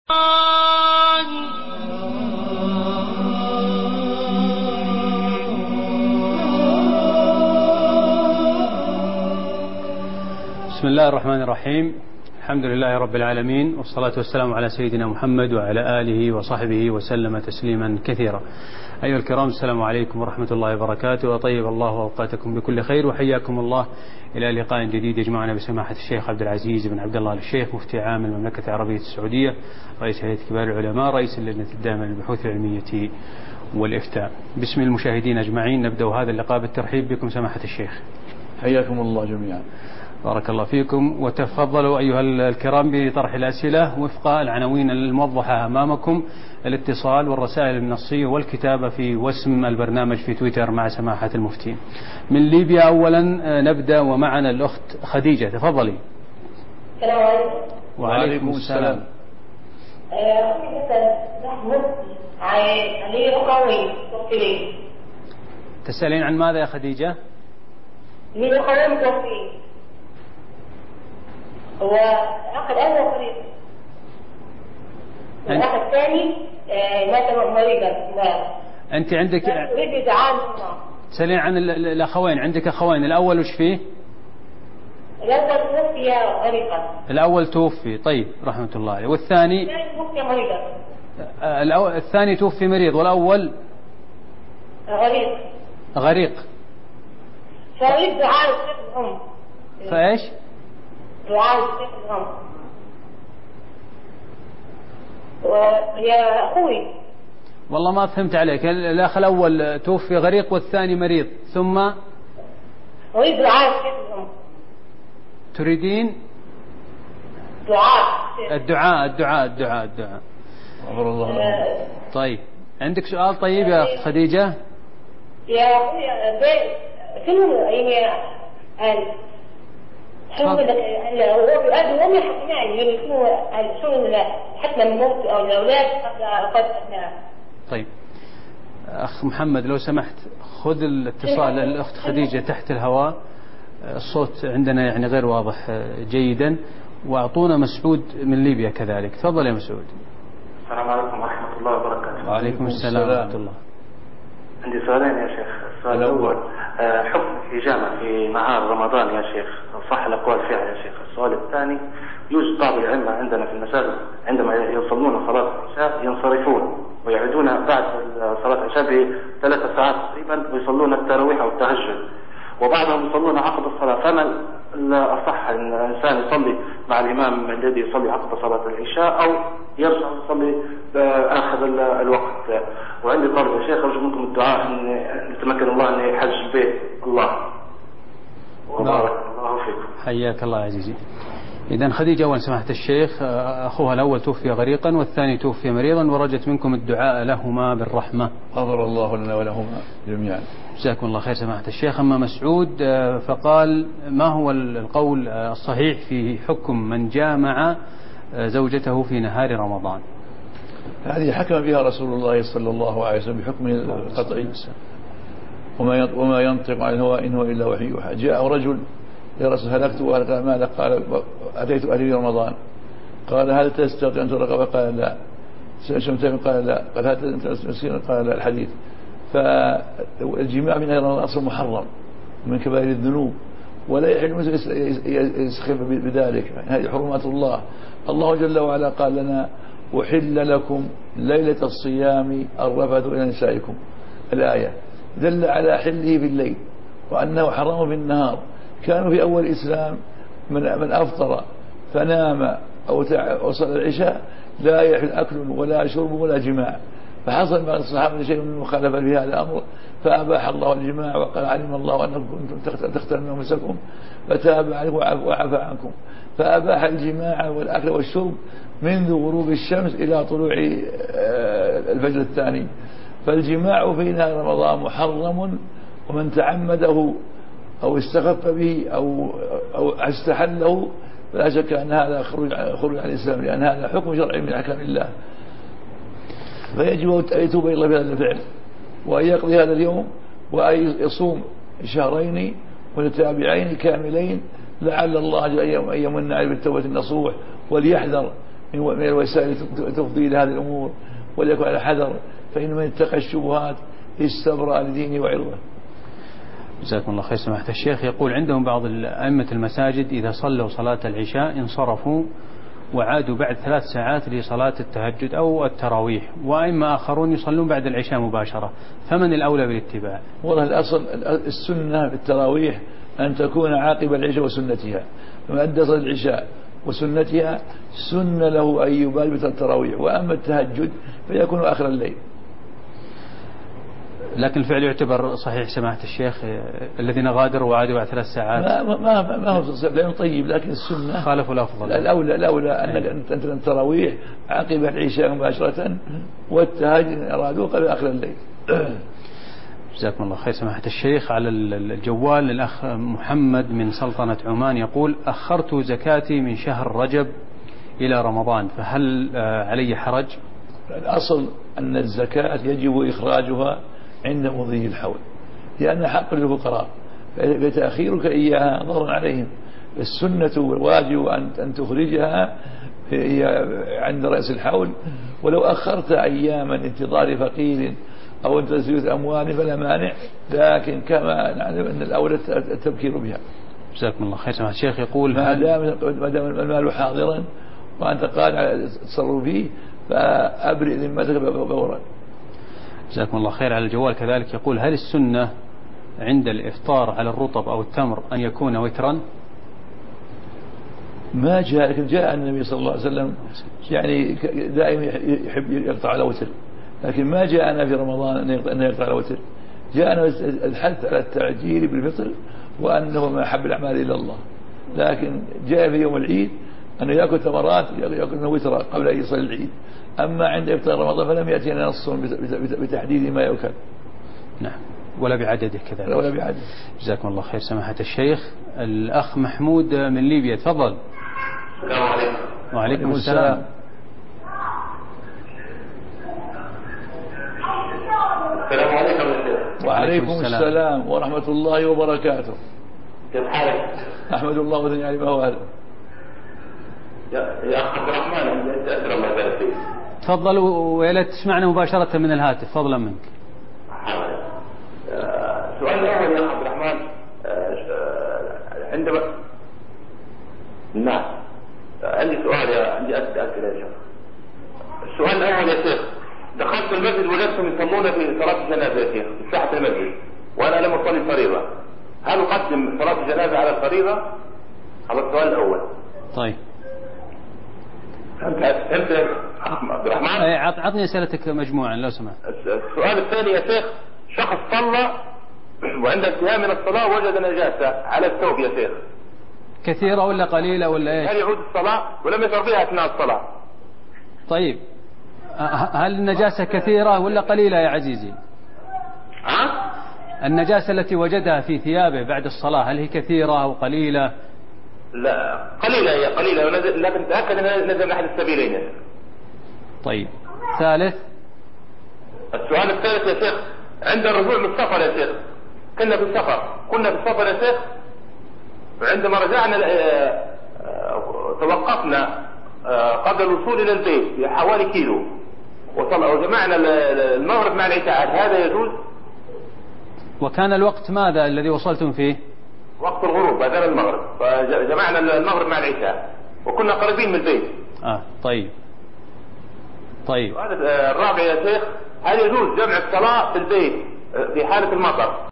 بسم الله الرحمن الرحيم. الحمد لله رب العالمين، والصلاة والسلام على سيدنا محمد وعلى آله وصحبه وسلم تسليما كثيرا. أيها الكرام، السلام عليكم ورحمة الله وبركاته، وطيب الله أوقاتكم بكل خير، وحياكم الله إلى لقاء جديد يجمعنا بسماحة الشيخ عبد العزيز بن عبد الله الشيخ، مفتي عام المملكة العربية السعودية، رئيس هيئة كبار العلماء، رئيس اللجنة الدائمة للبحوث العلمية والإفتاء. باسم المشاهدين أجمعين نبدأ هذا اللقاء بالترحيب بكم سماحة الشيخ. حياكم الله جميعا. بارك الله فيكم، وتفضلوا أيها الكرام بطرح الأسئلة وفق العناوين الموضحة أمامكم: الاتصال والرسائل النصية والكتابة في وسم البرنامج في تويتر مع سماحة المفتي. من ليبيا أولا نبدأ، ومعنا الأخت خديجة، تفضلي. السلام عليكم. وعليكم السلام. تسألين عن ماذا يا خديجة؟ من القوم متوفين، هو أخ الأول وفريق، والأخ الثاني مات مريضا. أنت عندك أريد دعاء تسألين عن الأخوين، عندك أخوين، الأول وش فيه؟ الأول توفي غريقا. الأول توفي، طيب رحمة الله عليه. والثاني؟ توفي مريضا. الثاني توفي مريض، والأول غريق. فأريد دعاء الشيخ الأم. فإيش؟ دعاء الشيخ الأم. ويا أخوي والله ما فهمت عليك. الأخ الأول توفي غريق والثاني مريض، ثم أريد دعاء الشيخ الأم. تريدين الدعاء. غفر الله له. طيب، عندك سؤال؟ طيب يا أخت خديجة. يا أخوي شنو يعني شنو هو بيؤدي وهم يحكمون يعني شنو حتى الموت أو الأولاد قد أبناء. طيب أخ محمد لو سمحت خذ الاتصال الأخت خديجة تحت الهواء، الصوت عندنا يعني غير واضح جيدا، وأعطونا مسعود من ليبيا كذلك. تفضل يا مسعود. السلام عليكم ورحمة الله وبركاته. وعليكم السلام ورحمة الله. عندي سؤالين يا شيخ. السؤال الأول حكم الحجامة في نهار رمضان يا شيخ، صح الأقوال فيها يا شيخ. السؤال الثاني: يوجد بعض الأئمة عندنا في المساجد عندما يصلون صلاة العشاء ينصرفون ويعودون بعد صلاة العشاء ب3 ساعات تقريبا ويصلون التراويح والتهجد، وبعضهم يصلون عقب الصلاة، فما الأصح أن الإنسان يصلي مع الإمام الذي يصلي عقب صلاة العشاء أو يرجع يصلي آخر الوقت؟ وعندي طلب يا شيخ، أرجو منكم الدعاء أن يتمكن الله أن يحج بيت الله، وبارك الله فيكم. حياك الله عزيزي. إذن خديجة أول سماحة الشيخ، أخوها الأول توفي غريقا والثاني توفي مريضا، ورجت منكم الدعاء لهما بالرحمة. غفر الله لنا ولهما جميعا. جزاكم الله خير سماحة الشيخ. أما مسعود فقال: ما هو القول الصحيح في حكم من جامع زوجته في نهار رمضان؟ هذه حكم بها رسول الله صلى الله عليه وسلم بحكمه القطعي، وما ينطق عن الهوى إن هو إلا وحي يوحى. جاء رجل: يا رسول هلكت وهلك ماذا؟ قال: أتيت أهلي رمضان. قال: هل تستطيع أن ترقب؟ قال: لا. شمتين؟ قال: لا. قال: هل تسكين؟ قال: لا. الحديث. فالجماع من نهار رمضان أصل محرم من كبائر الذنوب، ولا يحل يسخف بذلك. هذه حرمات الله. الله جل وعلا قال لنا: أحل لكم ليلة الصيام الرفث إلى نسائكم. الآية دل على حله بالليل وأنه حرام بالنهار. كانوا في أول الإسلام من أفطر فنام أو صلى العشاء لا يحل أكل ولا شرب ولا جماع، فحصل بعض الصحابة شيء من المخالفة في هذا الأمر فأباح الله الجماع، وقال: علم الله أنكم كنتم تختارون أنفسكم فتاب عليكم وعفى عنكم، فأباح الجماع والأكل والشرب منذ غروب الشمس إلى طلوع الفجر الثاني. فالجماع في نهار رمضان محرم، ومن تعمده أو استخف به أو استحله فلا شك أن هذا خروج عن الإسلام، لأن هذا حكم شرعي من أحكام الله. فيجب أن يتوب إلى الله بهذا الفعل، وأن يقضي هذا اليوم، وأن يصوم شهرين متتابعين كاملين لعل الله أن يمن عليه بالتوبة النصوح، وليحذر من الوسائل تفضي إلى هذه الأمور، وليكن على حذر، فإن من اتقى الشبهات استبرأ لدينه وعرضه. جزاكم الله خير سماحة الشيخ. يقول عندهم بعض أئمة المساجد إذا صلوا صلاة العشاء انصرفوا وعادوا بعد 3 ساعات لصلاة التهجد أو التراويح، وأئمة آخرون يصلون بعد العشاء مباشرة، فمن الأولى بالاتباع؟ والله الأصل السنة في التراويح أن تكون عاقب العشاء وسنتها، فما أدى صلاة العشاء وسنتها سن له أن يبال بالتراويح، وأما التهجد فيكون آخر الليل. لكن الفعل يعتبر صحيح سماحة الشيخ، الذين غادروا وعادوا بعد 3 ساعات ما هو لا طيب، لكن السنة خالفوا الأفضل. الأولى أنك أنت التراويح عقب العشاء مباشرة، والتهجد أرادوه قبل آخر الليل. جزاكم الله خير سماحة الشيخ. على الجوال الأخ محمد من سلطنة عمان يقول أخرت زكاتي من شهر رجب إلى رمضان، فهل علي حرج؟ الأصل أن الزكاة يجب إخراجها عند مضي الحول، لأن حق للفقراء، فتأخيرك إياها ضرر عليهم. السنة والواجب أن تخرجها عند رأس الحول، ولو أخرت أياما انتظار فقير أو تزويد أموال فلا مانع، لكن كما نعلم أن الأولى التبكير بها. جزاكم الله خير سماحة الشيخ. يقول ما دام المال حاضرا وأنت قادر على التصرف فيه فأبرئ ذمتك فورا. جزاكم الله خير. على الجوال كذلك يقول هل السنة عند الإفطار على الرطب أو التمر أن يكون وترا؟ ما جاء، لكن جاء النبي صلى الله عليه وسلم يعني دائما يحب يقطع على وتر، لكن ما جاءنا في رمضان أن يقطع على وتر. جاءنا الحث على التعجيل بالفطر، وأنه ما أحب الأعمال إلا الله، لكن جاء في يوم العيد أنه يأكل تمرات يأكل وترا قبل أن يصلي العيد. أما عند إفطار رمضان فلم يأتينا نص بتحديد ما يؤكل. نعم، ولا بعدده كذلك. ولا بعدده. جزاكم الله خير سماحة الشيخ. الأخ محمود من ليبيا، تفضل. السلام عليكم. وعليكم السلام. السلام عليكم. وعليكم السلام ورحمة الله وبركاته. كيف حالك؟ أحمد الله وثني عليه ما هو أهله. يا أخ عبد الرحمن، عندي أسئلة الله يبارك فيك. تفضل، ويا ليت تسمعنا مباشرة من الهاتف فضلا منك. السؤال الأول يا أخ عبد الرحمن، عندما نعم عندي سؤال، عندي أسئلة يا شيخ. السؤال الأول يا شيخ، دخلت المسجد وجدتهم يصلون في صلاة الجنازة يا شيخ في ساحة المسجد، وأنا لم أصلي الفريضة، هل أقدم صلاة الجنازة على الفريضة؟ هذا السؤال الأول. طيب أنت عبد الرحمن؟ عطني أسئلتك مجموعا لو سمحت. السؤال الثاني يا شيخ، شخص صلى وعند انتهاء من الصلاة وجد نجاسة على الثوب يا شيخ، كثيرة ولا قليلة ولا ايش؟ هل يعود الصلاة ولم يشعر بها أثناء الصلاة؟ طيب هل النجاسة كثيرة ولا قليلة يا عزيزي؟ النجاسة التي وجدها في ثيابه بعد الصلاة هل هي كثيرة أو قليلة؟ لا قليلة، هي قليلة، لكن تأكد أنها نزل من أحد السبيلين يا شيخ. طيب ثالث. السؤال الثالث يا شيخ، عند الرجوع من السفر يا شيخ، كنا في السفر يا شيخ، وعندما رجعنا توقفنا قبل الوصول إلى البيت بحوالي كيلو، وجمعنا المغرب مع العشاء، هذا يجوز؟ وكان الوقت ماذا الذي وصلتم فيه؟ وقت الغروب، أذان المغرب، فجمعنا المغرب مع العشاء وكنا قريبين من البيت. طيب. الرابع يا شيخ، هل يجوز جمع الصلاة في البيت في حالة المطر؟